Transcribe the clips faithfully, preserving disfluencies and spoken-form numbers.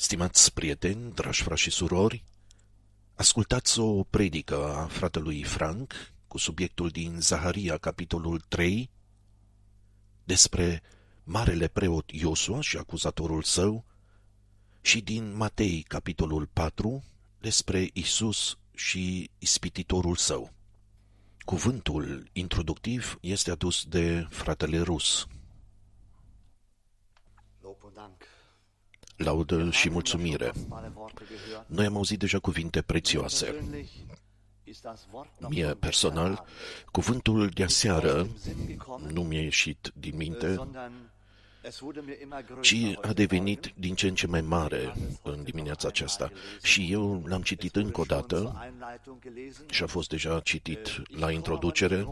Stimați prieteni, dragi frați și surori, ascultați o predică a fratelui Frank cu subiectul din Zaharia, capitolul trei, despre marele preot Iosua și acuzatorul său, și din Matei, capitolul patru, despre Isus și ispititorul său. Cuvântul introductiv este adus de fratele Rus. Laudă și mulțumire. Noi am auzit deja cuvinte prețioase. Mie, personal, cuvântul de aseară nu mi-a ieșit din minte, ci a devenit din ce în ce mai mare în dimineața aceasta. Și eu l-am citit încă o dată și a fost deja citit la introducere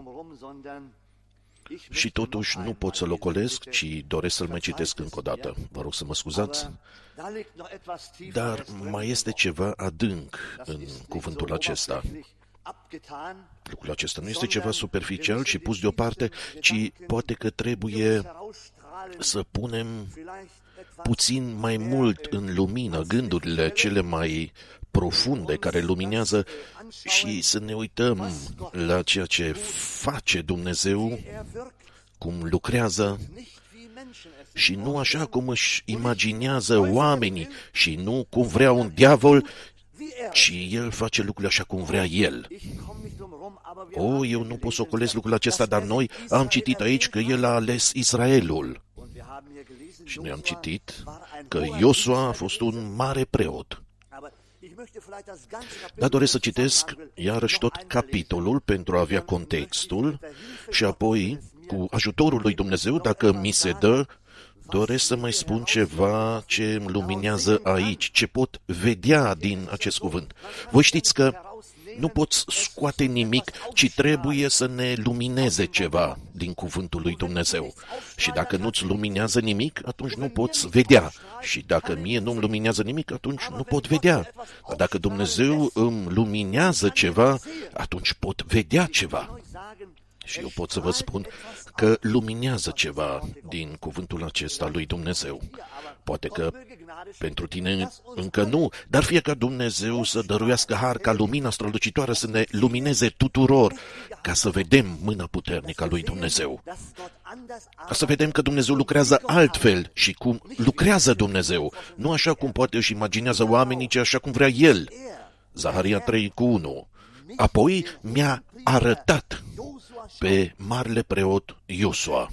și totuși nu pot să-l ocolesc, ci doresc să-l mai citesc încă o dată. Vă rog să mă scuzați, dar mai este ceva adânc în cuvântul acesta. Lucrul acesta nu este ceva superficial și pus deoparte, ci poate că trebuie să punem puțin mai mult în lumină gândurile cele mai profunde care luminează și să ne uităm la ceea ce face Dumnezeu, cum lucrează și nu așa cum își imaginează oamenii și nu cum vrea un diavol, ci El face lucrurile așa cum vrea El. O, eu nu pot să ocolesc lucrul acesta, dar noi am citit aici că El a ales Israelul. Și noi am citit că Iosua a fost un mare preot. Dar doresc să citesc iarăși tot capitolul pentru a avea contextul și apoi, cu ajutorul lui Dumnezeu, dacă mi se dă, doresc să mai spun ceva ce îmi luminează aici, ce pot vedea din acest cuvânt. Voi știți că nu poți scoate nimic, ci trebuie să ne lumineze ceva din cuvântul lui Dumnezeu. Și dacă nu-ți luminează nimic, atunci nu poți vedea. Și dacă mie nu-mi luminează nimic, atunci nu pot vedea. Dar dacă Dumnezeu îmi luminează ceva, atunci pot vedea ceva. Și eu pot să vă spun că luminează ceva din cuvântul acesta lui Dumnezeu. Poate că pentru tine încă nu, dar fie ca Dumnezeu să dăruiască har ca lumina strălucitoare să ne lumineze tuturor, ca să vedem mâna puternică a lui Dumnezeu. Ca să vedem că Dumnezeu lucrează altfel și cum lucrează Dumnezeu, nu așa cum poate își imaginează oamenii, ci așa cum vrea El. Zaharia trei cu unu. Apoi mi-a arătat pe marele preot Iosua.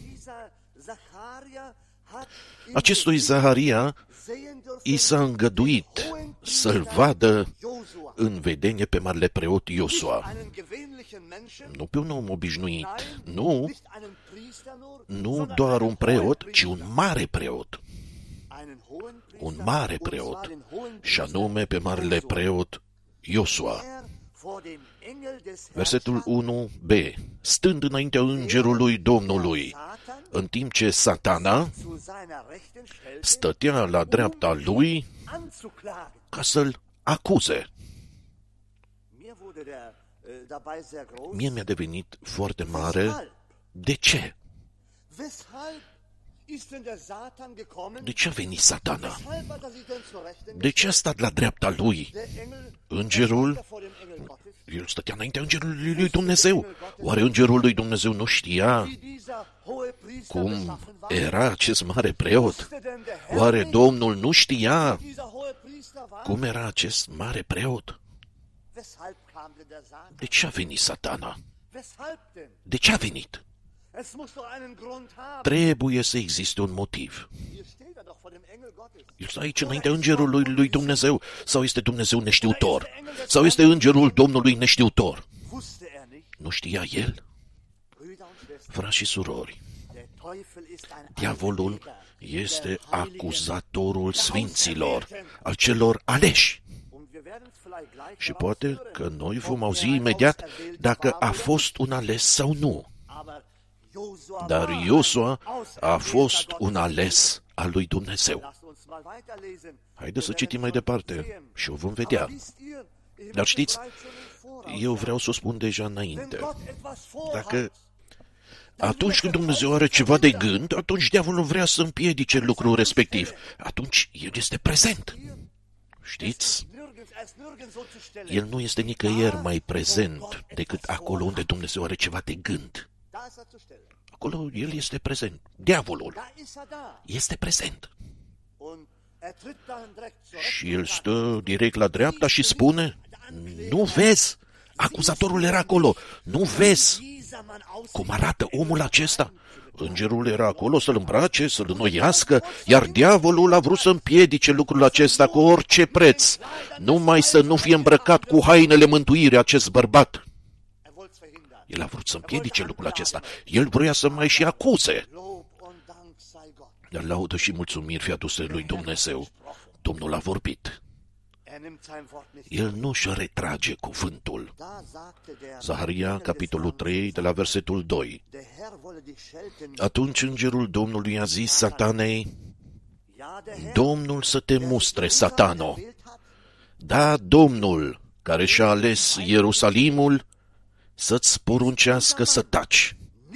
Acestui Zaharia i s-a îngăduit să-l vadă în vedenie pe marele preot Iosua. Nu pe un om obișnuit, nu, nu doar un preot, ci un mare preot. Un mare preot, și anume pe marele preot Iosua. Versetul unu b. Stând înaintea îngerului Domnului, în timp ce Satana stătea la dreapta lui ca să-l acuze. Mie mi-a devenit foarte mare. De ce? De ce a venit Satana? De ce a stat la dreapta lui? Îngerul? El stătea înaintea îngerului lui Dumnezeu. Oare îngerul lui Dumnezeu nu știa cum era acest mare preot? Oare Domnul nu știa cum era acest mare preot? De ce a venit Satana? De ce a venit? Trebuie să existe un motiv. El stă aici înaintea îngerului lui Dumnezeu, sau este Dumnezeu neștiutor? Sau este îngerul Domnului neștiutor? Nu știa el? Frați și surori, diavolul este acuzatorul sfinților, al celor aleși. Și poate că noi vom auzi imediat dacă a fost un ales sau nu. Dar Iosua a fost un ales al lui Dumnezeu. Haideți să citim mai departe și o vom vedea. Dar știți, eu vreau să o spun deja înainte. Dacă atunci când Dumnezeu are ceva de gând, atunci diavolul vrea să împiedice lucrul respectiv. Atunci el este prezent. Știți? El nu este nicăieri mai prezent decât acolo unde Dumnezeu are ceva de gând. Acolo El este prezent. Diavolul este prezent. Și el stă direct la dreapta și spune, nu vezi? Acuzatorul era acolo. Nu vezi cum arată omul acesta? Îngerul era acolo să-l îmbrace, să-l înnoiască, iar diavolul a vrut să împiedice lucrul acesta cu orice preț, numai să nu fie îmbrăcat cu hainele mântuirii acest bărbat. El a vrut să împiedice lucrul acesta. El vrea să mai și acuze. Dar laudă și mulțumiri fie aduse lui Dumnezeu. Domnul a vorbit. El nu își retrage cuvântul. Zaharia, capitolul trei, de la versetul doi. Atunci îngerul Domnului a zis Satanei, Domnul să te mustre, Satano. Da, Domnul, care și-a ales Ierusalimul, să-ți poruncească să taci.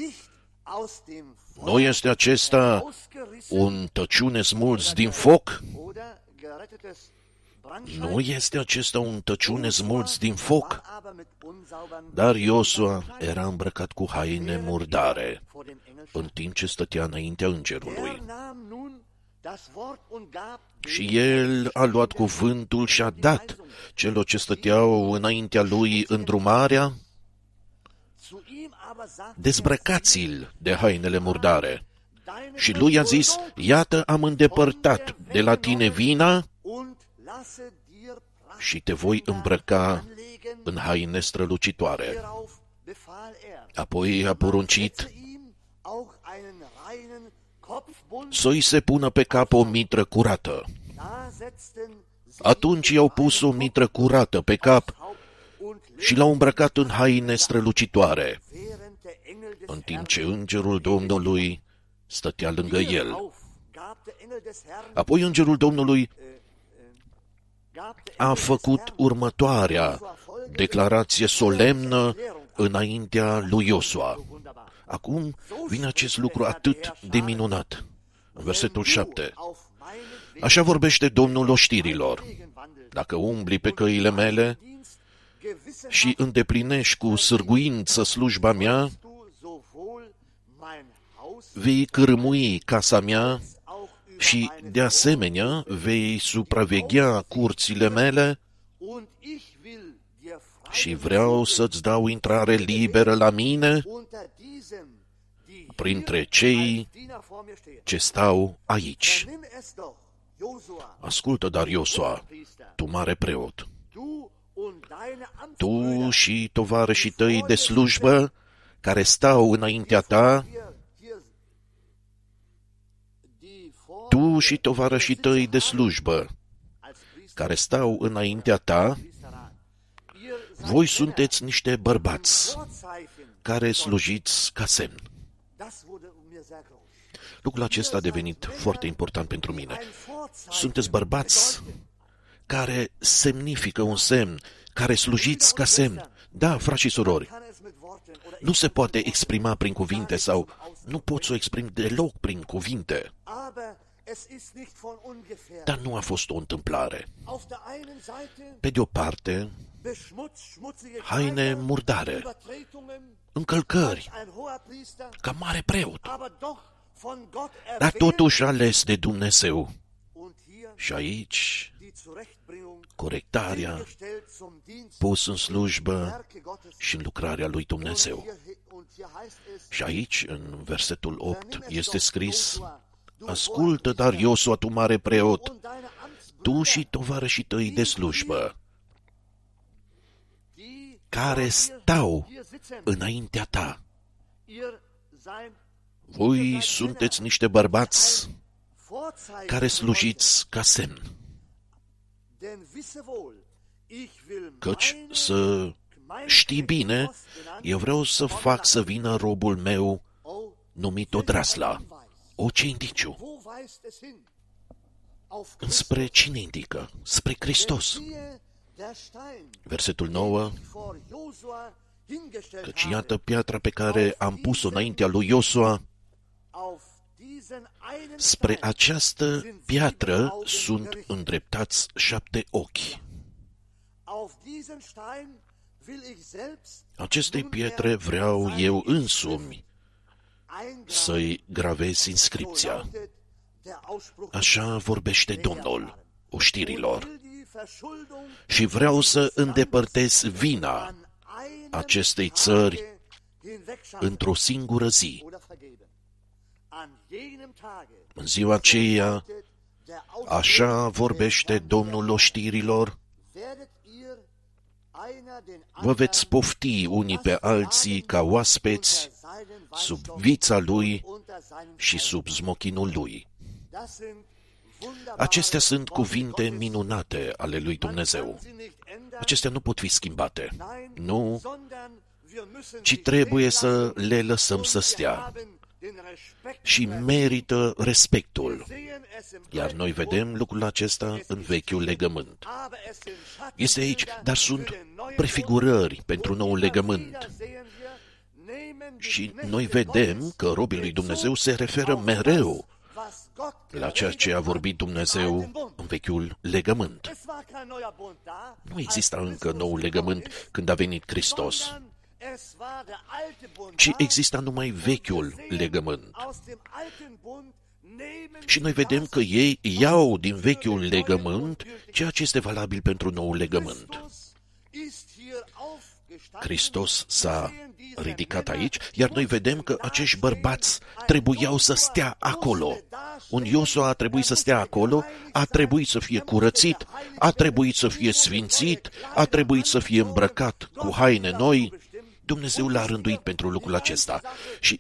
Nu este acesta un tăciune smulț din foc? Nu este acesta un tăciune smulț din foc? Dar Iosua era îmbrăcat cu haine murdare, în timp ce stătea înaintea îngerului. Și el a luat cuvântul și a dat celor ce stăteau înaintea lui îndrumarea, dezbrăcați-l de hainele murdare. Și lui a zis, iată am îndepărtat de la tine vina și te voi îmbrăca în haine strălucitoare. Apoi a poruncit să-i se pună pe cap o mitră curată. Atunci i-au pus o mitră curată pe cap și l-au îmbrăcat în haine strălucitoare, în timp ce îngerul Domnului stătea lângă el. Apoi îngerul Domnului a făcut următoarea declarație solemnă înaintea lui Iosua. Acum vine acest lucru atât de minunat. În versetul șapte. Așa vorbește Domnul oștirilor. Dacă umbli pe căile mele și îndeplinești cu sârguință slujba mea, vei cârmui casa mea și, de asemenea, vei supraveghea curțile mele și vreau să-ți dau intrare liberă la mine printre cei ce stau aici. Ascultă, dar, Iosua, tu mare preot, tu și tovarășii tăi de slujbă care stau înaintea ta, tu și tovarășii tăi de slujbă care stau înaintea ta, voi sunteți niște bărbați care slujiți ca semn. Lucrul acesta a devenit foarte important pentru mine. Sunteți bărbați care semnifică un semn, care slujiți ca semn. Da, frați și surori, nu se poate exprima prin cuvinte sau nu pot să o exprim deloc prin cuvinte. Dar nu a fost o întâmplare. Pe de o parte, haine murdare, încălcări, ca mare preot, dar totuși ales de Dumnezeu. Și aici, corectarea, pus în slujbă și în lucrarea lui Dumnezeu. Și aici, în versetul opt, este scris, ascultă, dar Iosua, tu mare preot, tu și tovarășii tăi de slujbă, care stau înaintea ta. Voi sunteți niște bărbați care slujiți ca semn. Căci să știi bine, eu vreau să fac să vină robul meu numit Odrasla. O, ce indiciu? Spre cine indică? Spre Hristos. Versetul nouă. Căci iată piatra pe care am pus-o înaintea lui Iosua Spre această piatră sunt îndreptați șapte ochi. Acestei pietre vreau eu însumi să-i gravez inscripția. Așa vorbește Domnul oștirilor. Și vreau să îndepărtez vina acestei țări într-o singură zi. În ziua aceea, așa vorbește Domnul oștirilor, vă veți pofti unii pe alții ca oaspeți sub vița lui și sub smochinul lui. Acestea sunt cuvinte minunate ale lui Dumnezeu. Acestea nu pot fi schimbate. Nu, ci trebuie să le lăsăm să stea. Și merită respectul. Iar noi vedem lucrul acesta în vechiul legământ. Este aici, dar sunt prefigurări pentru noul legământ. Și noi vedem că robii lui Dumnezeu se referă mereu la ceea ce a vorbit Dumnezeu în vechiul legământ. Nu exista încă noul legământ când a venit Hristos, ci exista numai vechiul legământ. Și noi vedem că ei iau din vechiul legământ ceea ce este valabil pentru noul legământ. Hristos s-a ridicat aici, iar noi vedem că acești bărbați trebuiau să stea acolo. Un Iosua a trebuit să stea acolo, a trebuit să fie curățit, a trebuit să fie sfințit, a trebuit să fie îmbrăcat cu haine noi. Dumnezeu l-a rânduit pentru lucrul acesta. Și,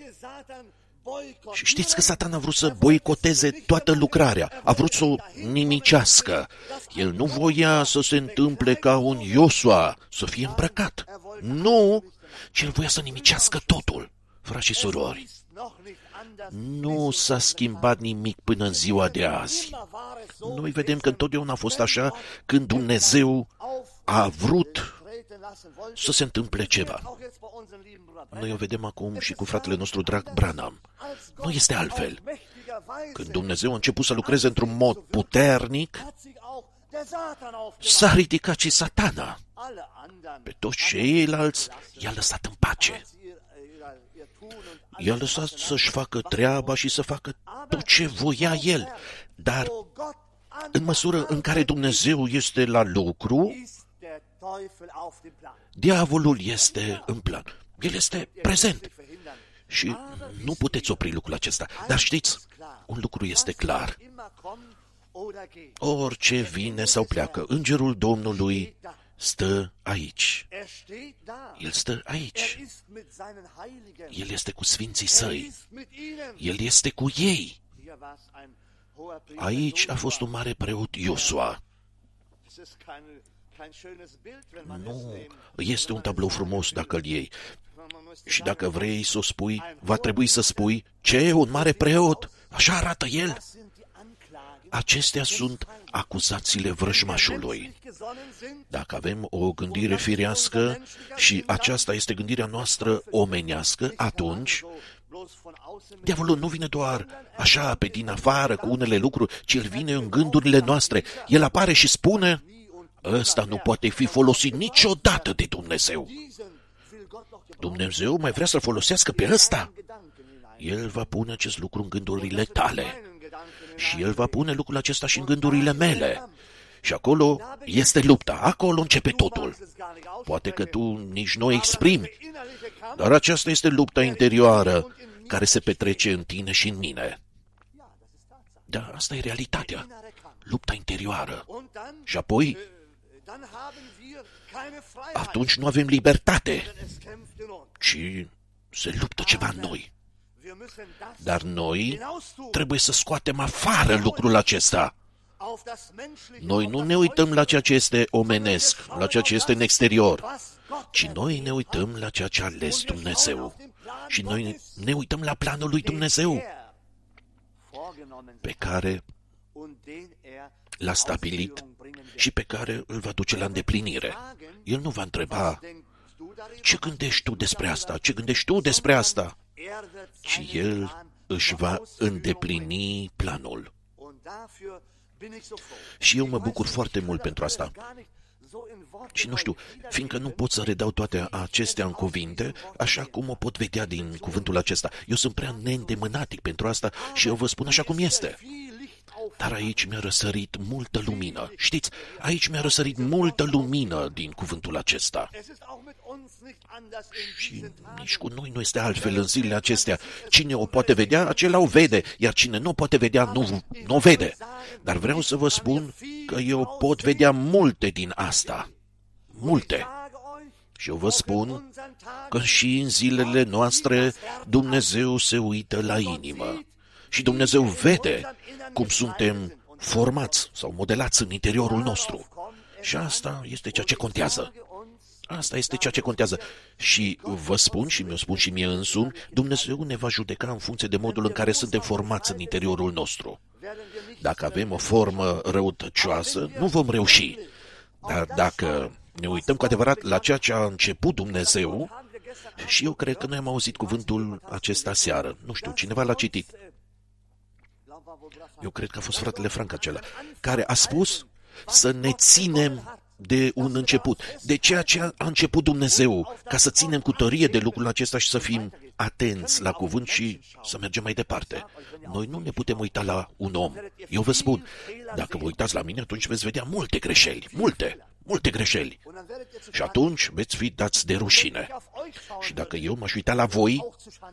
și știți că Satan a vrut să boicoteze toată lucrarea, a vrut să o nimicească. El nu voia să se întâmple ca un Iosua, să fie îmbrăcat. Nu, ci el voia să nimicească totul. Frați și surori, nu s-a schimbat nimic până în ziua de azi. Noi vedem că întotdeauna a fost așa când Dumnezeu a vrut să se întâmple ceva. Noi o vedem acum și cu fratele nostru drag Branham. Nu este altfel. Când Dumnezeu a început să lucreze într-un mod puternic, s-a ridicat și Satana. Pe toți ceilalți i-a lăsat în pace. I-a lăsat să-și facă treaba și să facă tot ce voia el. Dar în măsură în care Dumnezeu este la lucru, diavolul este în plan. El este prezent. Și nu puteți opri lucrul acesta. Dar știți, un lucru este clar. Orice vine sau pleacă, Îngerul Domnului stă aici. El stă aici. El este cu sfinții săi. El este cu ei. Aici a fost un mare preot Iosua. Nu este un tablou frumos dacă îl iei. Și dacă vrei să o spui, va trebui să spui, ce, un mare preot? Așa arată el? Acestea sunt acuzațiile vrăjmașului. Dacă avem o gândire firească și aceasta este gândirea noastră omenească, atunci diavolul nu vine doar așa pe din afară cu unele lucruri, ci el vine în gândurile noastre. El apare și spune, ăsta nu poate fi folosit niciodată de Dumnezeu. Dumnezeu mai vrea să-l folosească pe ăsta. El va pune acest lucru în gândurile tale. Și el va pune lucrul acesta și în gândurile mele. Și acolo este lupta. Acolo începe totul. Poate că tu nici nu o exprimi, dar aceasta este lupta interioară care se petrece în tine și în mine. Da, asta e realitatea. Lupta interioară. Și apoi, atunci nu avem libertate, ci se luptă ceva în noi. Dar noi trebuie să scoatem afară lucrul acesta. Noi nu ne uităm la ceea ce este omenesc, la ceea ce este în exterior, ci noi ne uităm la ceea ce a ales Dumnezeu. Și noi ne uităm la planul lui Dumnezeu, pe care l-a stabilit și pe care îl va duce la îndeplinire. El nu va întreba, ce gândești tu despre asta? Ce gândești tu despre asta? Ci el își va îndeplini planul. Și eu mă bucur foarte mult pentru asta. Și nu știu, fiindcă nu pot să redau toate acestea în cuvinte, așa cum o pot vedea din cuvântul acesta. Eu sunt prea neîndemânatic pentru asta și eu vă spun așa cum este. Dar aici mi-a răsărit multă lumină. Știți, aici mi-a răsărit multă lumină din cuvântul acesta. Și nici cu noi nu este altfel în zilele acestea. Cine o poate vedea, acela o vede, iar cine nu o poate vedea, nu, nu o vede. Dar vreau să vă spun că eu pot vedea multe din asta. Multe. Și eu vă spun că și în zilele noastre Dumnezeu se uită la inimă. Și Dumnezeu vede cum suntem formați sau modelați în interiorul nostru. Și asta este ceea ce contează. Asta este ceea ce contează. Și vă spun și mi-o spun și mie însumi, Dumnezeu ne va judeca în funcție de modul în care suntem formați în interiorul nostru. Dacă avem o formă răutăcioasă, nu vom reuși. Dar dacă ne uităm cu adevărat la ceea ce a început Dumnezeu, și eu cred că noi am auzit cuvântul acesta seară. Nu știu, cineva l-a citit. Eu cred că a fost fratele Frank acela, care a spus să ne ținem de un început, de ceea ce a început Dumnezeu, ca să ținem cu tărie de lucrul acesta și să fim atenți la cuvânt și să mergem mai departe. Noi nu ne putem uita la un om. Eu vă spun, dacă vă uitați la mine, atunci veți vedea multe greșeli, multe, multe greșeli. Și atunci veți fi dați de rușine. Și dacă eu m-aș uita la voi,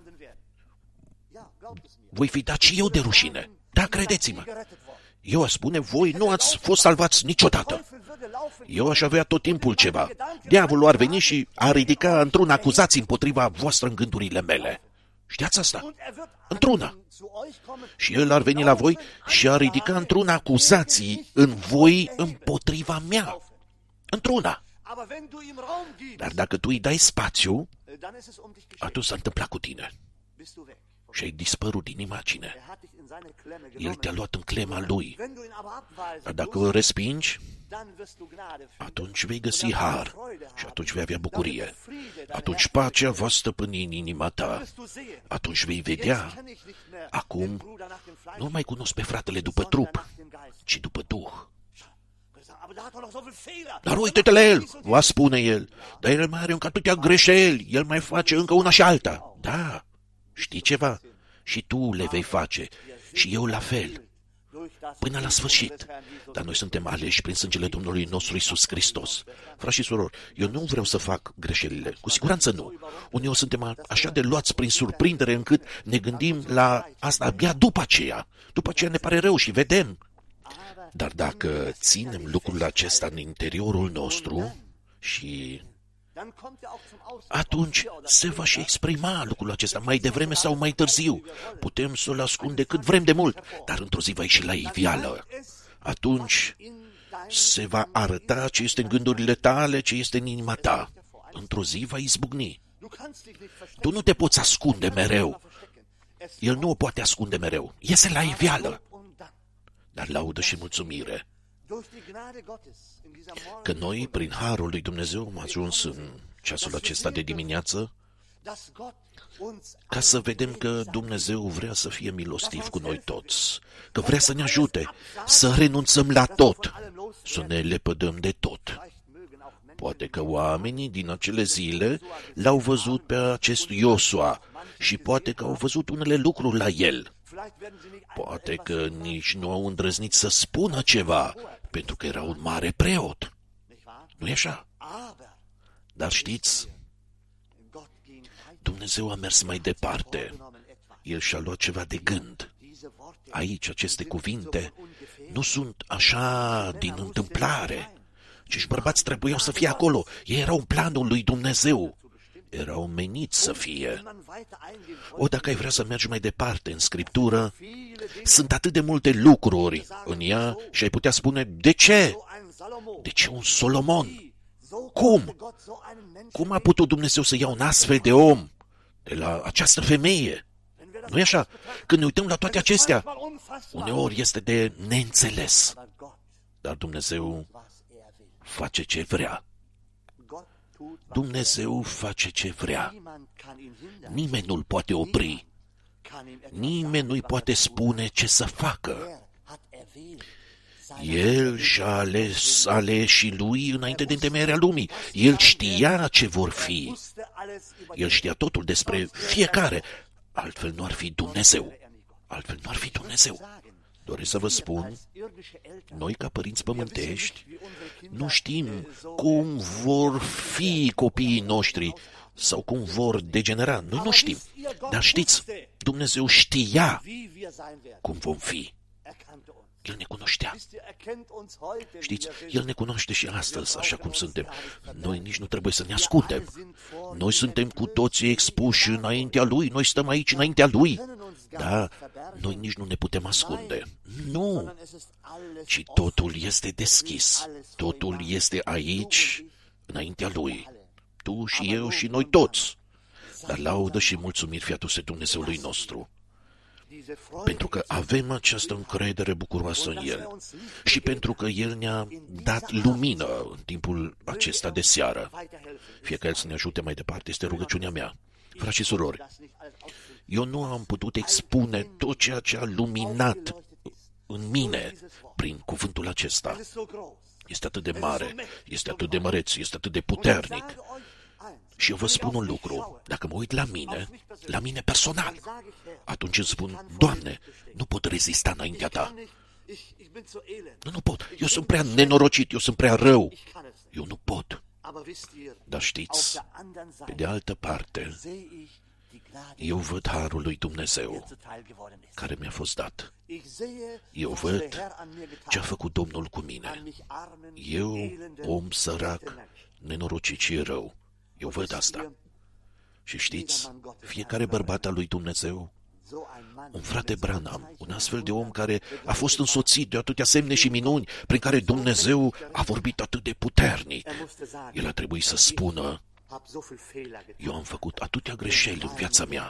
voi fi dat și eu de rușine. Da, credeți-mă. Eu aș spune, voi nu ați fost salvați niciodată. Eu aș avea tot timpul ceva. Diavolul ar veni și ar ridica într-un acuzații împotriva voastră în gândurile mele. Știați asta? Într-una. Și el ar veni la voi și ar ridica într-un acuzații în voi împotriva mea. Într-una. Dar dacă tu îi dai spațiu, atunci s-a întâmplat cu tine. Și ai dispărut din imagine. El te-a luat în clema lui. Dar dacă îl respingi, atunci vei găsi har și atunci vei avea bucurie. Atunci pacea va stăpâni în inima ta. Atunci vei vedea. Acum nu mai cunosc pe fratele după trup, ci după Duh. Dar uite-te la el, va spune el. Dar el mai are încă atâtea greșeli. El mai face încă una și alta. Da, știi ceva? Și tu le vei face. Și eu la fel. Până la sfârșit. Dar noi suntem aleși prin sângele Domnului nostru Iisus Hristos. Frați și surori, eu nu vreau să fac greșelile. Cu siguranță nu. Uneori suntem așa de luați prin surprindere încât ne gândim la asta abia după aceea. După aceea ne pare rău și vedem. Dar dacă ținem lucrul acesta în interiorul nostru și atunci se va și exprima lucrul acesta, mai devreme sau mai târziu. Putem să-l ascunde cât vrem de mult, dar într-o zi va ieși la iveală. Atunci se va arăta ce este în gândurile tale, ce este în inima ta. Într-o zi va izbucni. Tu nu te poți ascunde mereu. El nu o poate ascunde mereu. Iese la iveală. Dar laudă și mulțumire că noi, prin harul lui Dumnezeu, am ajuns în ceasul acesta de dimineață ca să vedem că Dumnezeu vrea să fie milostiv cu noi toți, că vrea să ne ajute să renunțăm la tot, să ne lepădăm de tot. Poate că oamenii din acele zile l-au văzut pe acest Iosua și poate că au văzut unele lucruri la el. Poate că nici nu au îndrăznit să spună ceva, pentru că era un mare preot. Nu-i așa? Dar știți, Dumnezeu a mers mai departe. El și-a luat ceva de gând. Aici, aceste cuvinte nu sunt așa din întâmplare. Acești bărbați trebuiau să fie acolo. Ei erau în planul lui Dumnezeu. Erau meniți să fie. O, dacă ai vrea să mergi mai departe în Scriptură, sunt atât de multe lucruri în ea și ai putea spune, de ce? De ce un Solomon? Cum? Cum a putut Dumnezeu să ia un astfel de om de la această femeie? Nu-i așa? Când ne uităm la toate acestea, uneori este de neînțeles. Dar Dumnezeu face ce vrea. Dumnezeu face ce vrea. Nimeni nu-l poate opri. Nimeni nu-i poate spune ce să facă. El și-a ales aleșii lui înainte de întemeierea lumii. El știa ce vor fi. El știa totul despre fiecare. Altfel nu ar fi Dumnezeu. Altfel nu ar fi Dumnezeu. Doresc să vă spun, noi ca părinți pământești nu știm cum vor fi copiii noștri sau cum vor degenera. Noi nu știm. Dar știți, Dumnezeu știa cum vom fi. El ne cunoștea. Știți, El ne cunoaște și astăzi, așa cum suntem. Noi nici nu trebuie să ne ascundem. Noi suntem cu toții expuși înaintea Lui, noi stăm aici înaintea Lui. Da, noi nici nu ne putem ascunde. Nu, ci totul este deschis. Totul este aici, înaintea Lui. Tu și eu și noi toți. Dar laudă și mulțumiri fie aduse Dumnezeului nostru. Pentru că avem această încredere bucuroasă în El și pentru că El ne-a dat lumină în timpul acesta de seară. Fie că El să ne ajute mai departe, este rugăciunea mea. Frați și surori, eu nu am putut expune tot ceea ce a luminat în mine prin cuvântul acesta. Este atât de mare, este atât de măreț, este atât de puternic. Și eu vă spun un lucru, dacă mă uit la mine, la mine personal, atunci îmi spun, Doamne, nu pot rezista înaintea Ta. Nu, nu pot. Eu sunt prea nenorocit, eu sunt prea rău. Eu nu pot. Dar știți, pe de altă parte, eu văd harul lui Dumnezeu care mi-a fost dat. Eu văd ce a făcut Domnul cu mine. Eu, om sărac, nenorocit și rău. Eu văd asta. Și știți, fiecare bărbat al lui Dumnezeu, un frate Branham, un astfel de om care a fost însoțit de atâtea semne și minuni prin care Dumnezeu a vorbit atât de puternic. El a trebuit să spună, eu am făcut atâtea greșeli în viața mea.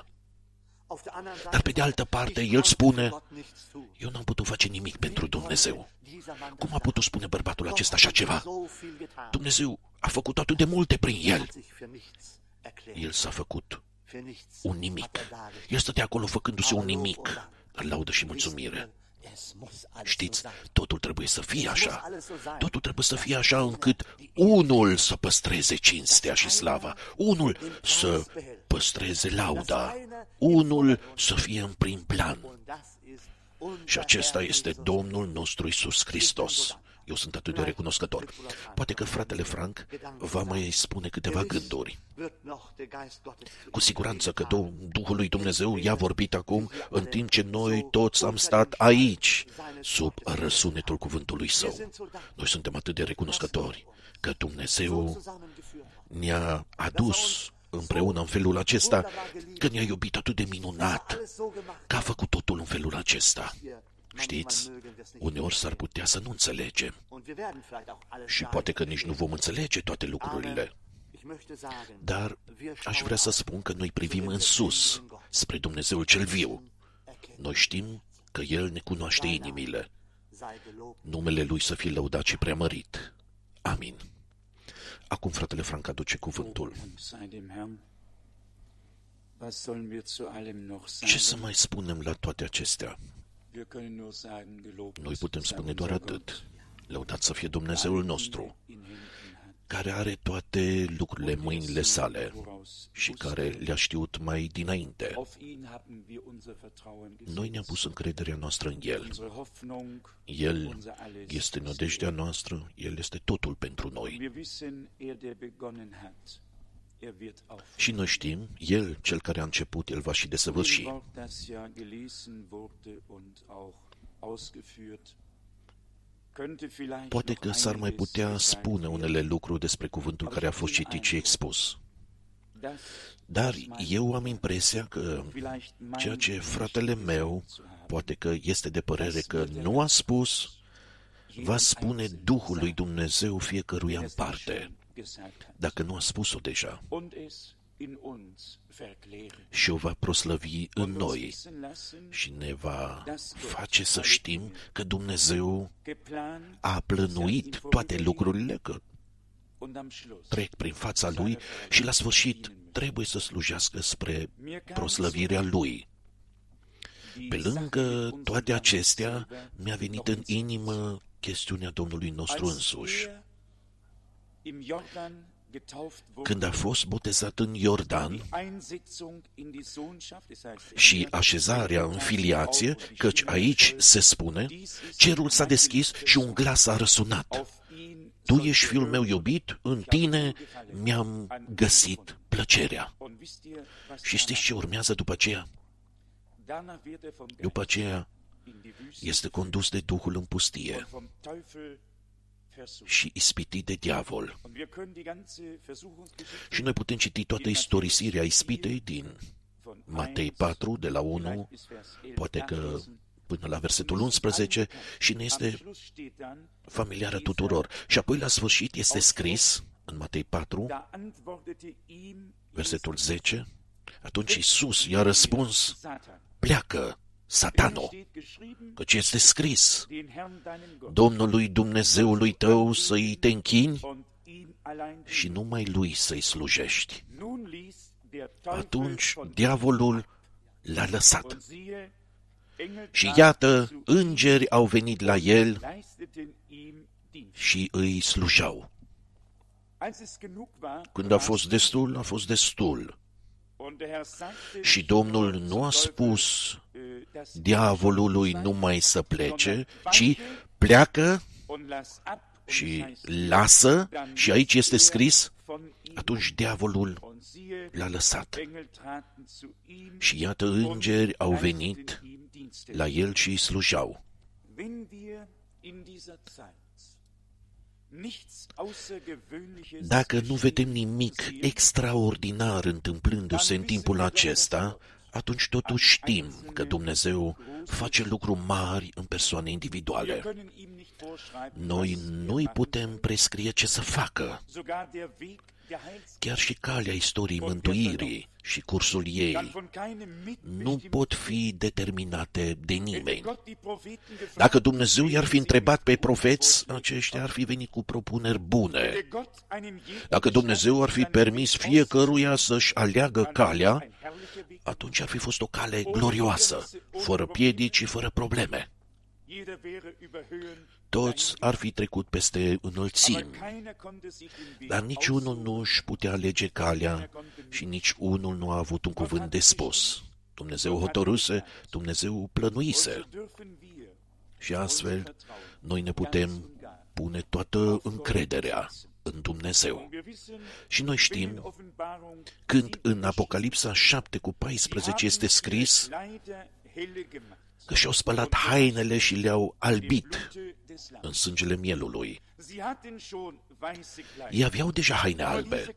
Dar pe de altă parte, el spune, eu n-am putut face nimic pentru Dumnezeu. Cum a putut spune bărbatul acesta așa ceva? Dumnezeu a făcut atât de multe prin el. El s-a făcut un nimic. El stătea acolo făcându-se un nimic. Dar laudă și mulțumire. Știți, totul trebuie să fie așa. Totul trebuie să fie așa încât unul să păstreze cinstea și slava, unul să păstreze lauda, unul să fie în prim plan. Și acesta este Domnul nostru Iisus Hristos. Eu sunt atât de recunoscător. Poate că fratele Frank va mai spune câteva gânduri. Cu siguranță că Duhul lui Dumnezeu i-a vorbit acum, în timp ce noi toți am stat aici, sub răsunetul cuvântului Său. Noi suntem atât de recunoscători că Dumnezeu ne-a adus împreună în felul acesta, că ne-a iubit atât de minunat, că a făcut totul în felul acesta. Știți, uneori s-ar putea să nu înțelegem și poate că nici nu vom înțelege toate lucrurile. Dar aș vrea să spun că noi privim în sus, spre Dumnezeul cel viu. Noi știm că El ne cunoaște inimile. Numele Lui să fie lăudat și preamărit. Amin. Acum fratele Frank aduce cuvântul. Ce să mai spunem la toate acestea? Noi putem spune doar atât. Lăudat să fie Dumnezeul nostru, care are toate lucrurile în mâinile sale și care le-a știut mai dinainte. Noi ne-am pus încrederea noastră în El. El este nădejdea noastră, El este totul pentru noi. Și noi știm, El, Cel care a început, El va și desăvârși. Poate că s-ar mai putea spune unele lucruri despre cuvântul care a fost citit și expus. Dar eu am impresia că ceea ce fratele meu, poate că este de părere că nu a spus, va spune Duhul lui Dumnezeu fiecăruia în parte, dacă nu a spus-o deja. Și o va proslăvi în noi și ne va face să știm că Dumnezeu a plănuit toate lucrurile, că trec prin fața Lui și la sfârșit trebuie să slujească spre proslăvirea Lui. Pe lângă toate acestea, mi-a venit în inimă chestiunea Domnului nostru însuși. Când a fost botezat în Iordan și așezarea în filiație, căci aici se spune, cerul s-a deschis și un glas a răsunat. Tu ești fiul meu iubit, în tine mi-am găsit plăcerea. Și știți ce urmează după aceea? După aceea este condus de Duhul în pustie și ispitit de diavol. Și noi putem citi toată istorisirea ispitei din Matei patru, de la unu, poate că până la versetul unsprezece, și ne este familiară tuturor. Și apoi la sfârșit este scris, în Matei patru, versetul zece, atunci Iisus i-a răspuns, pleacă, Satano, căci este scris, Domnului Dumnezeului tău să-i te închini și numai lui să-i slujești. Atunci diavolul l-a lăsat. Și iată, îngeri au venit la el și îi slujau. Când a fost destul, a fost destul. Și Domnul nu a spus diavolului numai să plece, ci pleacă și lasă, și aici este scris, atunci diavolul l-a lăsat. Și iată, îngeri au venit la el și îi slujau. Dacă nu vedem nimic extraordinar întâmplându-se în timpul acesta, atunci totuși știm că Dumnezeu face lucruri mari în persoane individuale. Noi nu-i putem prescrie ce să facă. Chiar și calea istoriei mântuirii și cursul ei nu pot fi determinate de nimeni. Dacă Dumnezeu i-ar fi întrebat pe profeți, aceștia ar fi venit cu propuneri bune. Dacă Dumnezeu ar fi permis fiecăruia să-și aleagă calea, atunci ar fi fost o cale glorioasă, fără piedici și fără probleme. Toți ar fi trecut peste înălțimi, dar niciunul nu își putea alege calea și nici unul nu a avut un cuvânt de spus. Dumnezeu hotărâse, Dumnezeu plănuise. Și astfel, noi ne putem pune toată încrederea în Dumnezeu. Și noi știm, când în Apocalipsa șapte cu paisprezece este scris că și-au spălat hainele și le-au albit în sângele mielului. Ei aveau deja haine albe,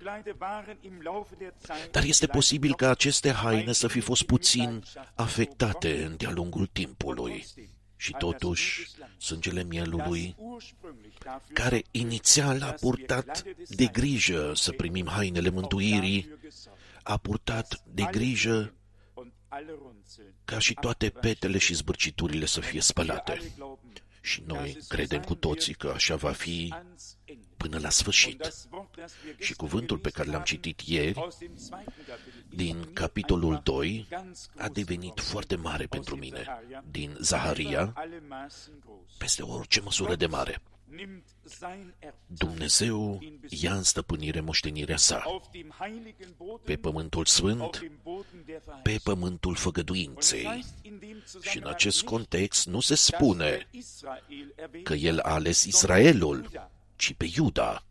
dar este posibil ca aceste haine să fi fost puțin afectate de-a lungul timpului. Și totuși, sângele mielului, care inițial a purtat de grijă să primim hainele mântuirii, a purtat de grijă ca și toate petele și zbârciturile să fie spălate. Și noi credem cu toții că așa va fi până la sfârșit. Și cuvântul pe care l-am citit ieri, din capitolul doi, a devenit foarte mare pentru mine. Din Zaharia, peste orice măsură de mare. Dumnezeu ia în stăpânire moștenirea sa, pe pământul sfânt, pe pământul făgăduinței. Și în acest context nu se spune că el a ales Israelul, ci pe Iuda.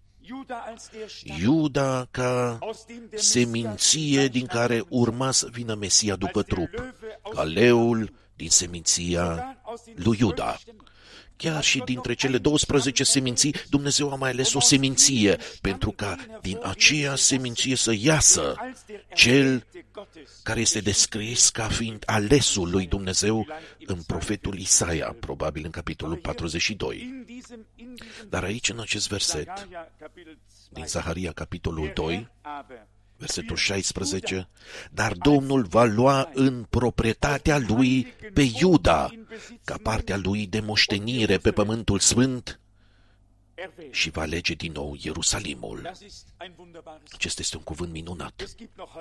Iuda ca seminție din care urma să vină Mesia după trup, ca leul din seminția lui Iuda. Chiar și dintre cele douăsprezece seminții, Dumnezeu a mai ales o seminție, pentru ca din aceea seminție să iasă cel care este descris ca fiind alesul lui Dumnezeu în profetul Isaia, probabil în capitolul patruzeci și doi. Dar aici, în acest verset, din Zaharia, capitolul doi, versetul șaisprezece, dar Domnul va lua în proprietatea lui pe Iuda, ca partea lui de moștenire pe pământul sfânt, și va alege din nou Ierusalimul. Acesta este un cuvânt minunat.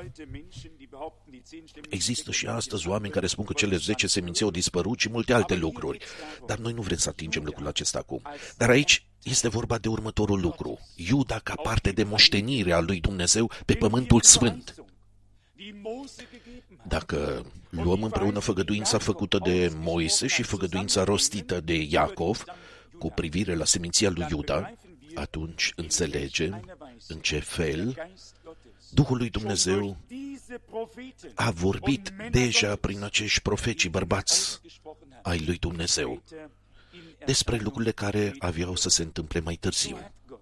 Există și astăzi oameni care spun că cele zece semințe au dispărut și multe alte lucruri, dar noi nu vrem să atingem lucrul acesta acum. Dar aici este vorba de următorul lucru. Iuda ca parte de moștenirea lui Dumnezeu pe pământul sfânt. Dacă luăm împreună făgăduința făcută de Moise și făgăduința rostită de Iacov cu privire la seminția lui Iuda, atunci înțelegem în ce fel Duhul lui Dumnezeu a vorbit deja prin acești profeți și bărbați ai lui Dumnezeu despre lucrurile care aveau să se întâmple mai târziu.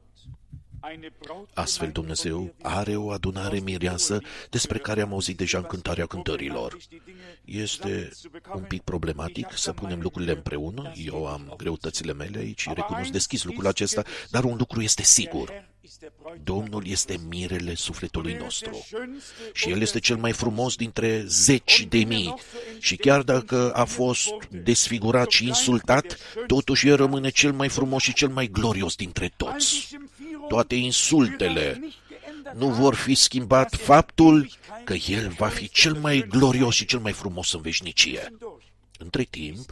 Astfel Dumnezeu are o adunare mireasă despre care am auzit deja în cântarea cântărilor. Este un pic problematic să punem lucrurile împreună. Eu am greutățile mele aici, recunosc deschis lucrul acesta, dar un lucru este sigur. Domnul este mirele sufletului nostru și El este cel mai frumos dintre zeci de mii și chiar dacă a fost desfigurat și insultat, totuși El rămâne cel mai frumos și cel mai glorios dintre toți. Toate insultele nu vor fi schimbat faptul că El va fi cel mai glorios și cel mai frumos în veșnicie. Între timp,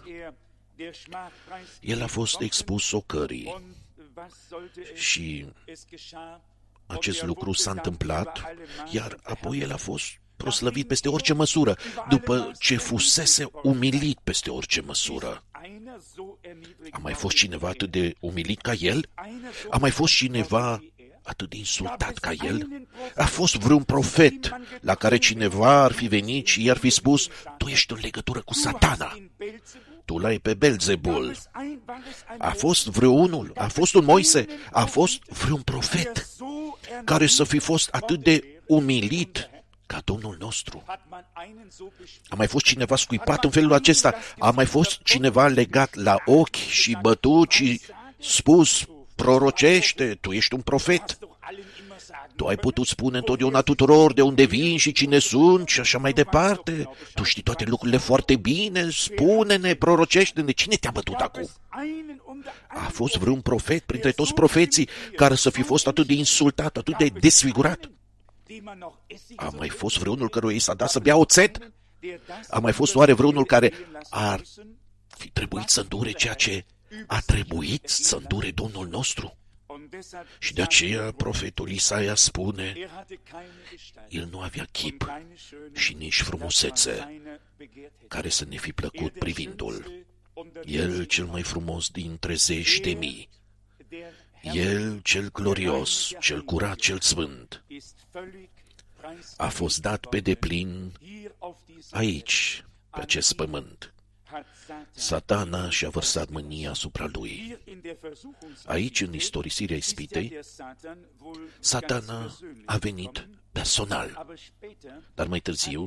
El a fost expus ocării și acest lucru s-a întâmplat, iar apoi El a fost proslăvit peste orice măsură, după ce fusese umilit peste orice măsură. A mai fost cineva atât de umilit ca El? A mai fost cineva atât de insultat ca El? A fost vreun profet la care cineva ar fi venit și i-ar fi spus: tu ești în legătură cu Satana, tu l-ai pe Belzebul? A fost vreunul? A fost un Moise? A fost vreun profet care să fi fost atât de umilit ca Domnul nostru? A mai fost cineva scuipat în felul acesta? A mai fost cineva legat la ochi și bătut și spus: prorocește, tu ești un profet? Tu ai putut spune întotdeauna tuturor de unde vin și cine sunt și așa mai departe. Tu știi toate lucrurile foarte bine, spune-ne, prorocește-ne. Cine te-a bătut acum? A fost vreun profet printre toți profeții care să fi fost atât de insultat, atât de desfigurat? A mai fost vreunul căruia i s-a dat să bea oțet? A mai fost oare vreunul care ar fi trebuit să îndure ceea ce a trebuit să îndure Domnul nostru? Și de aceea profetul Isaia spune: El nu avea chip și nici frumusețe care să ne fi plăcut privindu-l. El cel mai frumos dintre zeci de mii. El cel glorios, cel curat, cel sfânt, a fost dat pe deplin aici, pe acest pământ. Satana și-a vărsat mânia asupra lui. Aici, în istorisirea ispitei, Satana a venit personal, dar mai târziu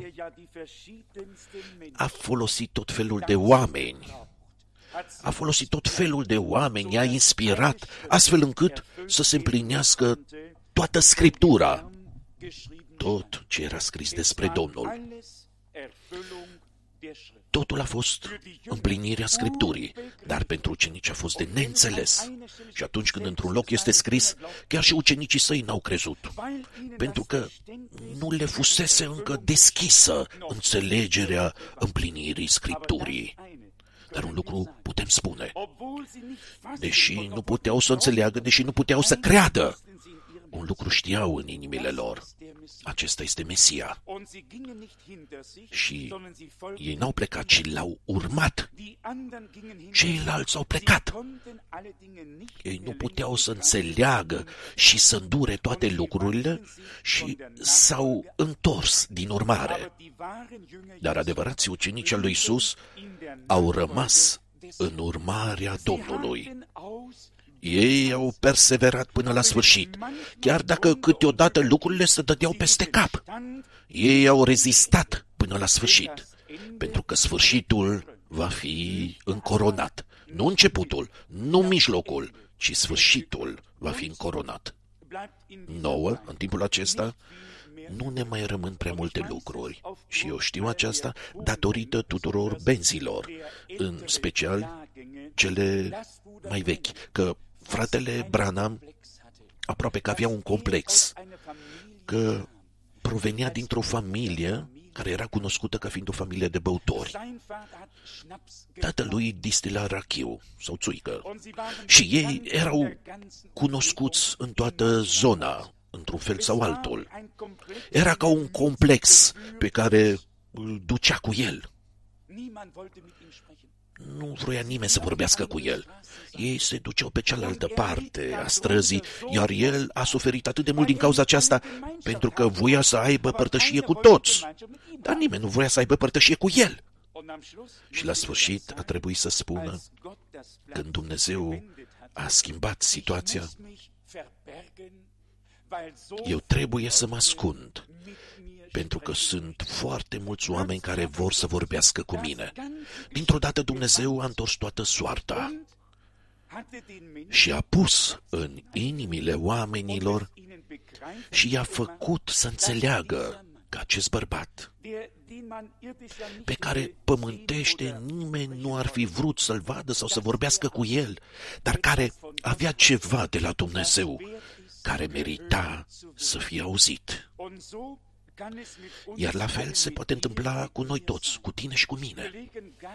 a folosit tot felul de oameni. A folosit tot felul de oameni, i-a inspirat, astfel încât să se împlinească toată Scriptura, tot ce era scris despre Domnul. Totul a fost împlinirea Scripturii, dar pentru ucenici a fost de neînțeles. Și atunci când într-un loc este scris, chiar și ucenicii săi n-au crezut, pentru că nu le fusese încă deschisă înțelegerea împlinirii Scripturii. Dar un lucru putem spune: deși nu puteau să înțeleagă, deși nu puteau să creadă, un lucru știau în inimile lor: acesta este Mesia. Și ei n-au plecat, ci l-au urmat. Ceilalți au plecat. Ei nu puteau să înțeleagă și să îndure toate lucrurile și s-au întors din urmare. Dar adevărații ucenici al lui Iisus au rămas în urmarea Domnului. Ei au perseverat până la sfârșit, chiar dacă câteodată lucrurile se dădeau peste cap. Ei au rezistat până la sfârșit, pentru că sfârșitul va fi încoronat. Nu începutul, nu mijlocul, ci sfârșitul va fi încoronat. Nouă, în timpul acesta, nu ne mai rămân prea multe lucruri și eu știu aceasta datorită tuturor benzilor, în special cele mai vechi, că fratele Branham aproape că avea un complex, că provenea dintr-o familie care era cunoscută ca fiind o familie de băutori. Tatălui distila rachiu sau țuică și ei erau cunoscuți în toată zona, într-un fel sau altul. Era ca un complex pe care îl ducea cu el. Nu vroia nimeni să vorbească cu el. Ei se duceau pe cealaltă parte a străzii, iar el a suferit atât de mult din cauza aceasta, pentru că voia să aibă părtășie cu toți. Dar nimeni nu voia să aibă părtășie cu el. Și la sfârșit a trebuit să spună, când Dumnezeu a schimbat situația, eu trebuie să mă ascund, pentru că sunt foarte mulți oameni care vor să vorbească cu mine. Dintr-o dată Dumnezeu a întors toată soarta și a pus în inimile oamenilor și i-a făcut să înțeleagă că acest bărbat, pe care pământește nimeni nu ar fi vrut să-l vadă sau să vorbească cu el, dar care avea ceva de la Dumnezeu, care merita să fie auzit. Iar la fel se poate întâmpla cu noi toți, cu tine și cu mine.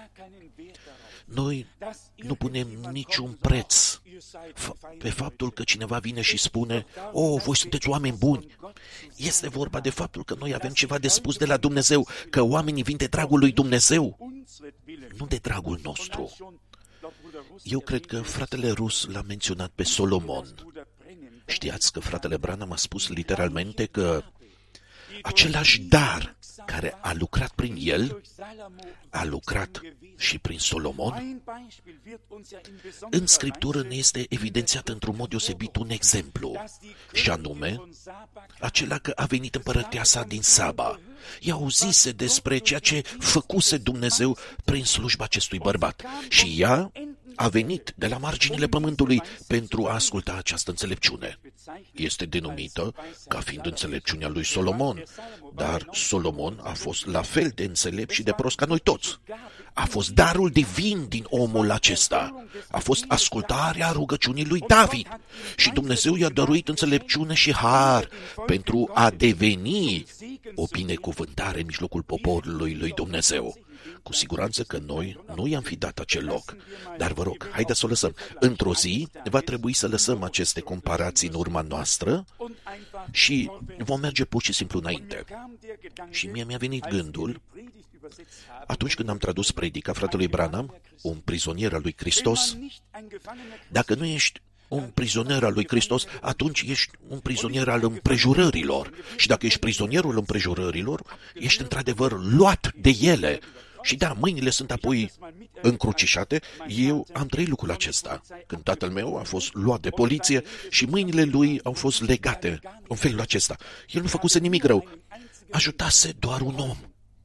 Noi nu punem niciun preț pe faptul că cineva vine și spune, "O, voi sunteți oameni buni." Este vorba de faptul că noi avem ceva de spus de la Dumnezeu, că oamenii vin de dragul lui Dumnezeu, nu de dragul nostru. Eu cred că fratele Rus l-a menționat pe Solomon. Știați că fratele Branham a spus literalmente că același dar care a lucrat prin el, a lucrat și prin Solomon. În Scriptură ne este evidențiat într-un mod deosebit un exemplu, și anume, acela că a venit împărăteasa din Saba. Ea auzise despre ceea ce făcuse Dumnezeu prin slujba acestui bărbat și ea a venit de la marginile pământului pentru a asculta această înțelepciune. Este denumită ca fiind înțelepciunea lui Solomon, dar Solomon a fost la fel de înțelept și de prost ca noi toți. A fost darul divin din omul acesta. A fost ascultarea rugăciunii lui David. Și Dumnezeu i-a dăruit înțelepciune și har pentru a deveni o binecuvântare în mijlocul poporului lui Dumnezeu. Cu siguranță că noi nu i-am fi dat acel loc. Dar vă rog, haideți să o lăsăm. Într-o zi va trebui să lăsăm aceste comparații în urma noastră și vom merge pur și simplu înainte. Și mie mi-a venit gândul, atunci când am tradus predica fratelui Branham, un prizonier al lui Hristos, dacă nu ești un prizonier al lui Hristos, atunci ești un prizonier al împrejurărilor. Și dacă ești prizonierul împrejurărilor, ești într-adevăr luat de ele. Și da, mâinile sunt apoi încrucișate. Eu am trăit lucrul acesta. Când tatăl meu a fost luat de poliție și mâinile lui au fost legate în felul acesta. El nu făcuse nimic rău. Ajutase doar un om.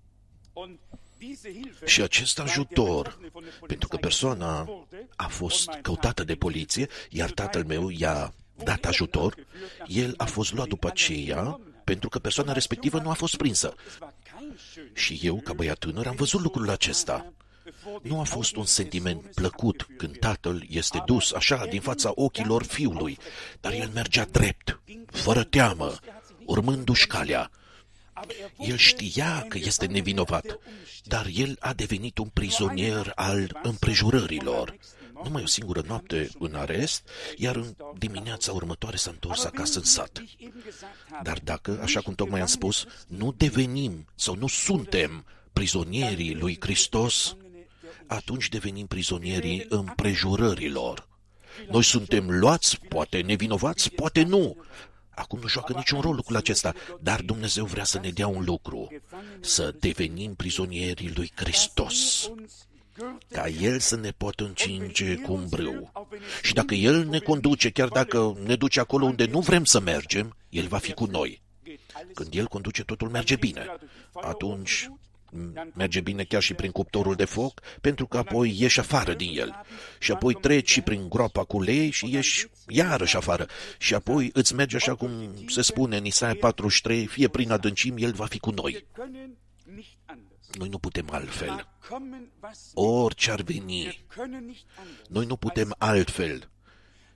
Și acest ajutor, pentru că persoana a fost căutată de poliție, iar tatăl meu i-a dat ajutor, el a fost luat după aceea, pentru că persoana respectivă nu a fost prinsă. Și eu, ca băiat tânăr, am văzut lucrul acesta. Nu a fost un sentiment plăcut când tatăl este dus așa din fața ochilor fiului, dar el mergea drept, fără teamă, urmându-și calea. El știa că este nevinovat, dar el a devenit un prizonier al împrejurărilor. Numai o singură noapte în arest, iar în dimineața următoare s-a întors acasă în sat. Dar dacă, așa cum tocmai am spus, nu devenim sau nu suntem prizonierii lui Hristos, atunci devenim prizonierii împrejurărilor. Noi suntem luați, poate nevinovați, poate nu. Acum nu joacă niciun rol lucrul acesta, dar Dumnezeu vrea să ne dea un lucru, să devenim prizonierii lui Hristos, ca El să ne poată încinge cu un brâu. Și dacă El ne conduce, chiar dacă ne duce acolo unde nu vrem să mergem, El va fi cu noi. Când El conduce, totul merge bine. Atunci merge bine chiar și prin cuptorul de foc, pentru că apoi ieși afară din el. Și apoi treci și prin groapa cu lei și ieși iarăși afară. Și apoi îți merge așa cum se spune în Isaia patruzeci și trei, fie prin adâncimi, El va fi cu noi. Noi nu putem altfel. Orice ar veni, noi nu putem altfel.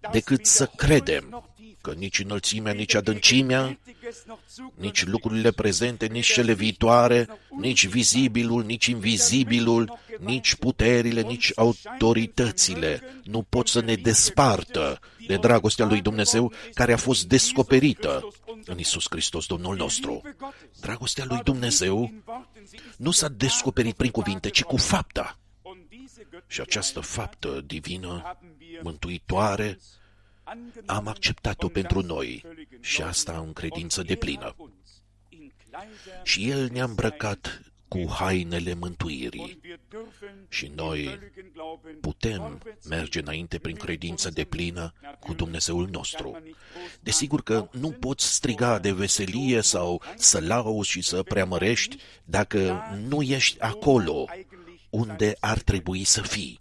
decât să credem că nici înălțimea, nici adâncimea, nici lucrurile prezente, nici cele viitoare, nici vizibilul, nici invizibilul, nici puterile, nici autoritățile nu pot să ne despartă de dragostea lui Dumnezeu care a fost descoperită în Iisus Hristos, Domnul nostru. Dragostea lui Dumnezeu nu s-a descoperit prin cuvinte, ci cu fapta. Și această faptă divină, mântuitoare, am acceptat-o pentru noi și asta în credință deplină. Și El ne-a îmbrăcat cu hainele mântuirii și noi putem merge înainte prin credință deplină cu Dumnezeul nostru. Desigur că nu poți striga de veselie sau să lauzi și să preamărești dacă nu ești acolo unde ar trebui să fii.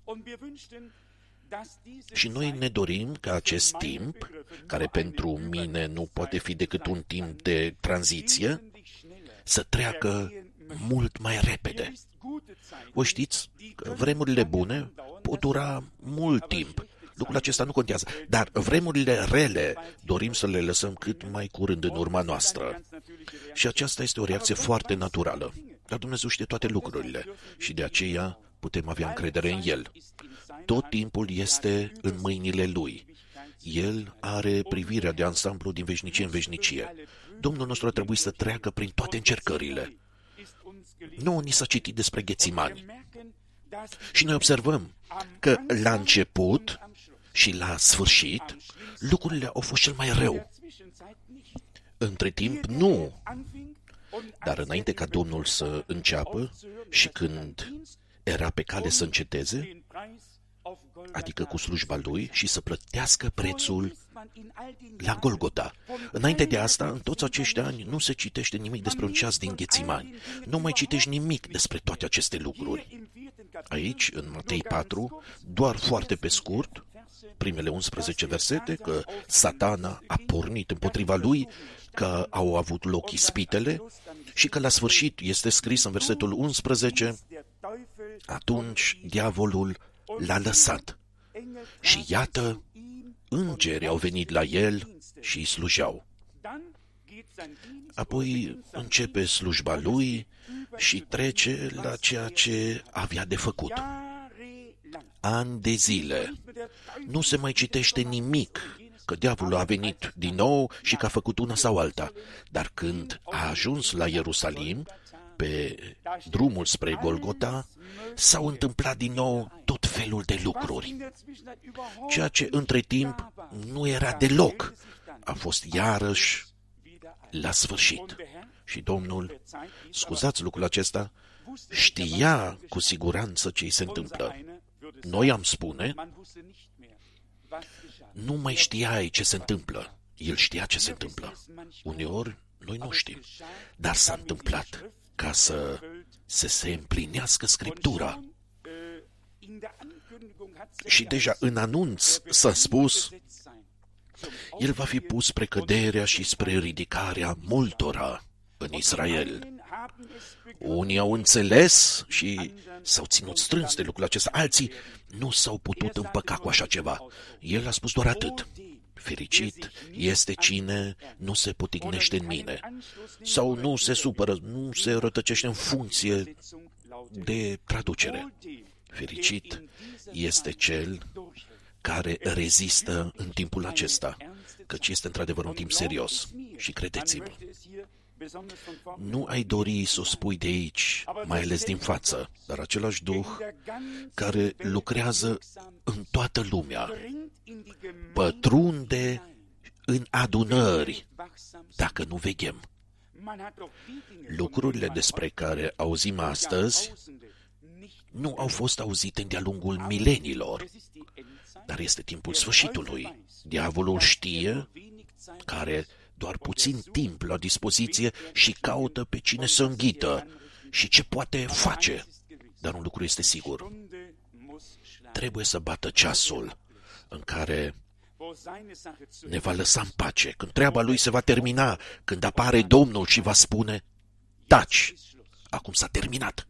Și noi ne dorim ca acest timp, care pentru mine nu poate fi decât un timp de tranziție, să treacă mult mai repede. Voi știți că vremurile bune pot dura mult timp. Lucrul acesta nu contează, dar vremurile rele dorim să le lăsăm cât mai curând în urma noastră. Și aceasta este o reacție foarte naturală. Dar Dumnezeu știe toate lucrurile și de aceea putem avea încredere în El. Tot timpul este în mâinile Lui. El are privirea de ansamblu din veșnicie în veșnicie. Domnul nostru a trebuit să treacă prin toate încercările. Nu ni s-a citit despre Ghețimani. Și noi observăm că la început și la sfârșit lucrurile au fost cel mai rău. Între timp, nu. Dar înainte ca Domnul să înceapă și când era pe cale să înceteze, adică cu slujba Lui, și să plătească prețul la Golgota. Înainte de asta, în toți acești ani, nu se citește nimic despre un ceas din Ghețimani. Nu mai citești nimic despre toate aceste lucruri. Aici, în Matei patru, doar foarte pe scurt, primele unsprezece versete, că Satana a pornit împotriva lui, că au avut loc ispitele și că la sfârșit este scris în versetul unsprezece, atunci diavolul l-a lăsat. Și iată, îngerii au venit la el și îi slujeau. Apoi începe slujba lui și trece la ceea ce avea de făcut. Ani de zile. Nu se mai citește nimic că diavolul a venit din nou și că a făcut una sau alta. Dar când a ajuns la Ierusalim, pe drumul spre Golgota, s-au întâmplat din nou tot felul de lucruri. Ceea ce între timp nu era deloc, a fost iarăși la sfârșit. Și Domnul, scuzați lucrul acesta, știa cu siguranță ce îi se întâmplă. Noi am spune, nu mai știai ce se întâmplă. El știa ce se întâmplă. Uneori, noi nu știm. Dar s-a întâmplat ca să, să se împlinească Scriptura. Și deja în anunț s-a spus, El va fi pus spre căderea și spre ridicarea multora în Israel. Unii au înțeles și s-au ținut strâns de lucrul acesta, alții nu s-au putut împăca cu așa ceva. El a spus doar atât. Fericit este cine nu se potignește în mine sau nu se supără, nu se rătăcește în funcție de traducere. Fericit este cel care rezistă în timpul acesta, căci este într-adevăr un timp serios. Și credeți-mă, nu ai dori să o spui de aici, mai ales din față, dar același Duh care lucrează în toată lumea, pătrunde în adunări, dacă nu veghem. Lucrurile despre care auzim astăzi nu au fost auzite de-a lungul milenilor, dar este timpul sfârșitului. Diavolul știe că are doar puțin timp la dispoziție și caută pe cine să înghită și ce poate face. Dar un lucru este sigur. Trebuie să bată ceasul în care ne va lăsa în pace, când treaba lui se va termina, când apare Domnul și va spune, taci, acum s-a terminat.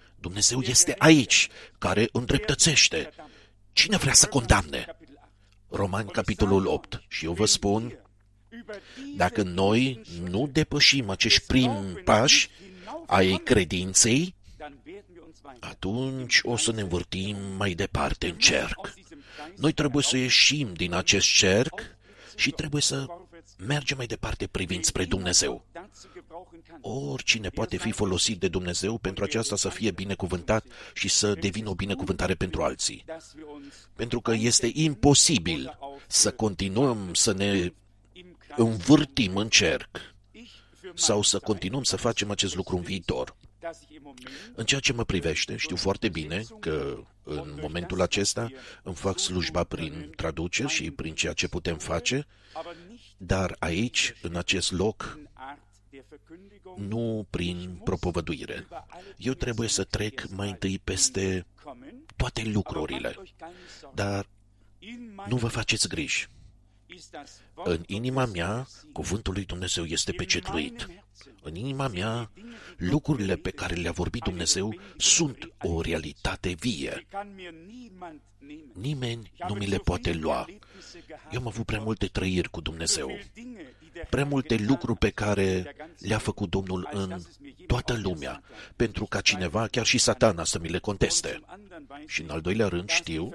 Dumnezeu este aici, care îndreptățește. Cine vrea să condamne? Romani, capitolul opt. Și eu vă spun, dacă noi nu depășim acești primi pași ai credinței, atunci o să ne învârtim mai departe în cerc. Noi trebuie să ieșim din acest cerc și trebuie să mergem mai departe privind spre Dumnezeu. Oricine poate fi folosit de Dumnezeu pentru aceasta să fie binecuvântat și să devină o binecuvântare pentru alții. Pentru că este imposibil să continuăm să ne învârtim în cerc sau să continuăm să facem acest lucru în viitor. În ceea ce mă privește, știu foarte bine că în momentul acesta îmi fac slujba prin traduceri și prin ceea ce putem face, dar aici, în acest loc, nu prin propovăduire. Eu trebuie să trec mai întâi peste toate lucrurile, dar nu vă faceți griji. În inima mea, cuvântul lui Dumnezeu este pecetluit. În inima mea, lucrurile pe care le-a vorbit Dumnezeu sunt o realitate vie. Nimeni nu mi le poate lua. Eu am avut prea multe trăiri cu Dumnezeu, prea multe lucruri pe care le-a făcut Domnul în toată lumea, pentru ca cineva, chiar și Satana, să mi le conteste. Și în al doilea rând știu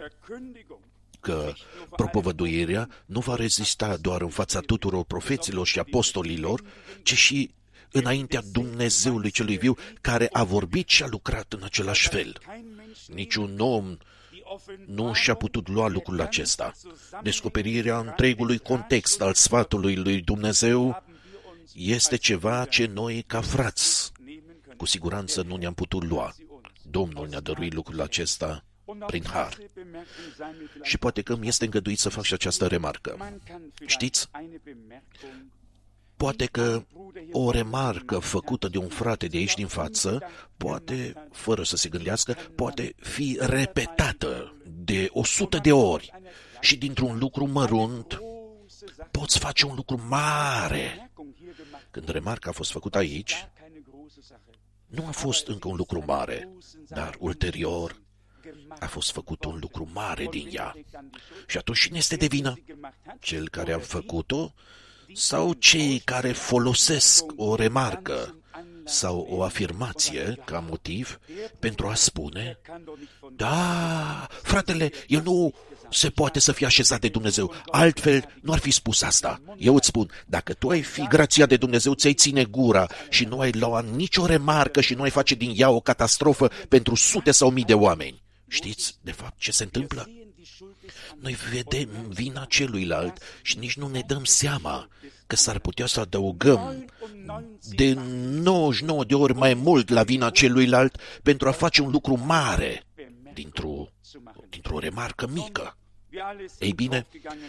că propovăduirea nu va rezista doar în fața tuturor profeților și apostolilor, ci și înaintea Dumnezeului celui viu, care a vorbit și a lucrat în același fel. Niciun om nu și-a putut lua lucrul acesta. Descoperirea întregului context al sfatului lui Dumnezeu este ceva ce noi, ca frați, cu siguranță nu ne-am putut lua. Domnul ne-a dăruit lucrul acesta prin har. Și poate că mi este îngăduit să fac și această remarcă. Știți? Poate că o remarcă făcută de un frate de aici din față, poate, fără să se gândească, poate fi repetată de o sută de ori și dintr-un lucru mărunt poți face un lucru mare. Când remarca a fost făcută aici, nu a fost încă un lucru mare, dar ulterior a fost făcut un lucru mare din ea. Și atunci cine este de vină? Cel care a făcut-o sau cei care folosesc o remarcă sau o afirmație ca motiv pentru a spune: da, fratele, el nu se poate să fie așezat de Dumnezeu, altfel nu ar fi spus asta. Eu îți spun, dacă tu ai fi grațiat de Dumnezeu, ți-ai ține gura și nu ai lua nicio remarcă și nu ai face din ea o catastrofă pentru sute sau mii de oameni. Știți, de fapt, ce se întâmplă? Noi vedem vina celuilalt și nici nu ne dăm seama că s-ar putea să adăugăm de nouăzeci și nouă de ori mai mult la vina celuilalt pentru a face un lucru mare dintr-o, dintr-o remarcă mică. Ei bine,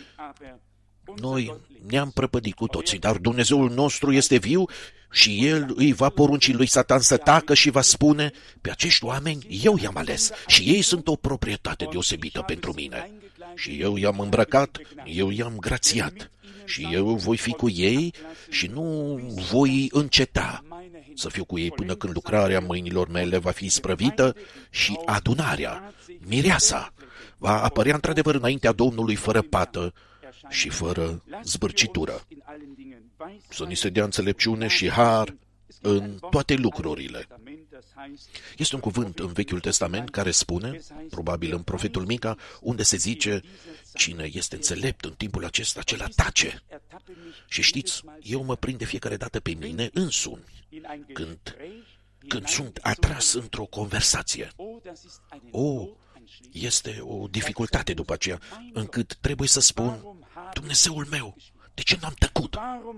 noi ne-am prăpădit cu toții, dar Dumnezeul nostru este viu și El îi va porunci lui Satan să tacă și va spune: pe acești oameni eu i-am ales și ei sunt o proprietate deosebită pentru mine. Și eu i-am îmbrăcat, eu i-am grațiat și eu voi fi cu ei și nu voi înceta să fiu cu ei până când lucrarea mâinilor mele va fi sprăvită și adunarea, mireasa, va apărea într-adevăr înaintea Domnului fără pată și fără zbârcitură. Să ni se dea înțelepciune și har în toate lucrurile. Este un cuvânt în Vechiul Testament care spune, probabil în profetul Mica, unde se zice: cine este înțelept în timpul acesta, acela tace. Și știți, eu mă prind de fiecare dată pe mine însumi, când, când sunt atras într-o conversație. O, este o dificultate după aceea, încât trebuie să spun: Dumnezeul meu, de ce n-am tăcut?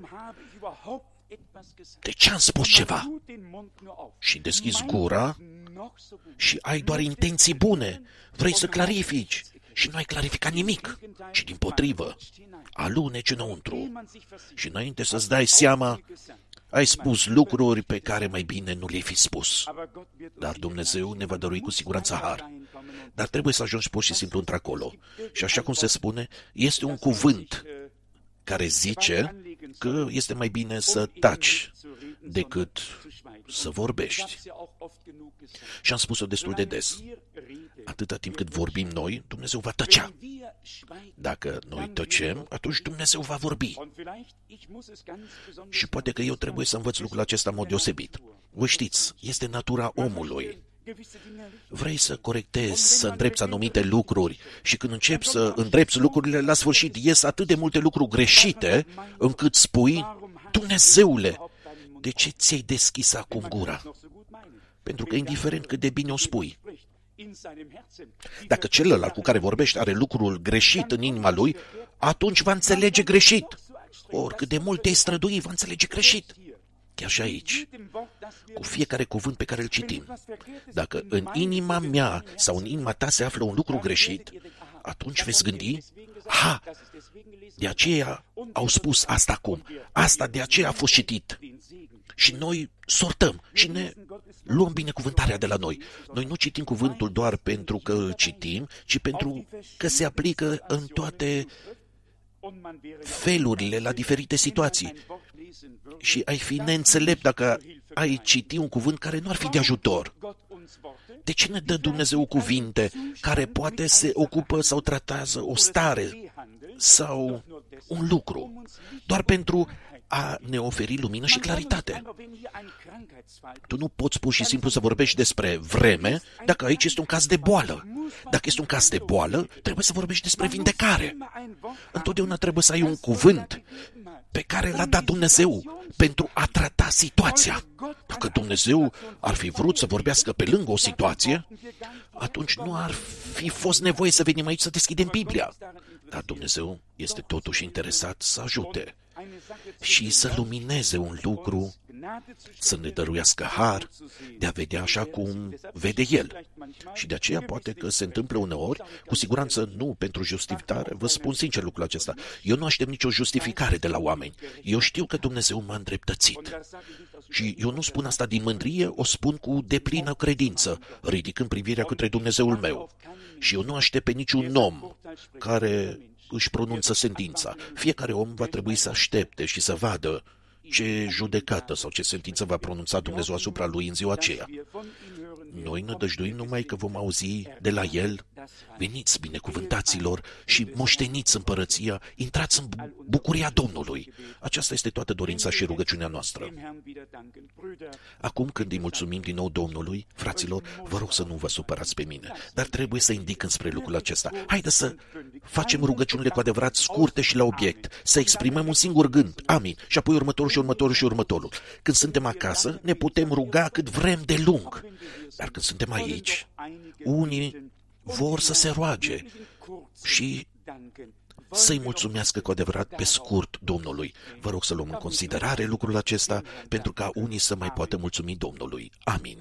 De ce am spus ceva? Și deschizi gura și ai doar intenții bune. Vrei să clarifici și nu ai clarificat nimic. Și dimpotrivă, aluneci înăuntru. Și înainte să-ți dai seama, ai spus lucruri pe care mai bine nu le-ai fi spus. Dar Dumnezeu ne va dărui cu siguranță har. Dar trebuie să ajungi pur și simplu într-acolo. Și așa cum se spune, este un cuvânt care zice că este mai bine să taci decât să vorbești. Și am spus-o destul de des. Atâta timp cât vorbim noi, Dumnezeu va tăcea. Dacă noi tăcem, atunci Dumnezeu va vorbi. Și poate că eu trebuie să învăț lucrul acesta în mod deosebit. Voi știți, este natura omului. Vrei să corectezi, să îndrepți anumite lucruri și când începi să îndrepți lucrurile, la sfârșit ies atât de multe lucruri greșite încât spui, Dumnezeule, de ce ți-ai deschis acum gura? Pentru că indiferent cât de bine o spui, dacă celălalt cu care vorbești are lucrul greșit în inima lui, atunci va înțelege greșit. Oricât de mult te-ai strădui, va înțelege greșit. Chiar și aici, cu fiecare cuvânt pe care îl citim, dacă în inima mea sau în inima ta se află un lucru greșit, atunci veți gândi, ha, de aceea au spus asta acum, asta de aceea a fost citit. Și noi sortăm și ne luăm binecuvântarea de la noi. Noi nu citim cuvântul doar pentru că îl citim, ci pentru că se aplică în toate felurile, la diferite situații. Și ai fi neînțelept dacă ai citi un cuvânt care nu ar fi de ajutor. De ce ne dă Dumnezeu cuvinte care poate se ocupă sau tratează o stare sau un lucru, doar pentru a ne oferi lumină și claritate? Tu nu poți pur și simplu să vorbești despre vreme dacă aici este un caz de boală. Dacă este un caz de boală, trebuie să vorbești despre vindecare. Întotdeauna trebuie să ai un cuvânt pe care l-a dat Dumnezeu pentru a trata situația. Dacă Dumnezeu ar fi vrut să vorbească pe lângă o situație, atunci nu ar fi fost nevoie să venim aici să deschidem Biblia. Dar Dumnezeu este totuși interesat să ajute și să lumineze un lucru, să ne dăruiască har de a vedea așa cum vede El. Și de aceea poate că se întâmplă uneori, cu siguranță nu pentru justificare, vă spun sincer lucrul acesta. Eu nu aștept nicio justificare de la oameni. Eu știu că Dumnezeu m-a îndreptățit. Și eu nu spun asta din mândrie, o spun cu deplină credință, ridicând privirea către Dumnezeul meu. Și eu nu aștept pe niciun om care își pronunță sentința. Fiecare om va trebui să aștepte și să vadă ce judecată sau ce sentință va pronunța Dumnezeu asupra lui în ziua aceea. Noi ne dăjduim numai că vom auzi de la El, veniți binecuvântaților și moșteniți împărăția, intrați în bucuria Domnului. Aceasta este toată dorința și rugăciunea noastră. Acum când îi mulțumim din nou Domnului, fraților, vă rog să nu vă supărați pe mine, dar trebuie să indic înspre lucrul acesta. Haideți să facem rugăciunile cu adevărat scurte și la obiect, să exprimăm un singur gând, amin, și apoi următorul și următorul și următorul. Când suntem acasă, ne putem ruga cât vrem de lung. Dar când suntem aici, unii vor să se roage și să-i mulțumească cu adevărat pe scurt Domnului. Vă rog să luăm în considerare lucrul acesta pentru ca unii să mai poată mulțumi Domnului. Amin.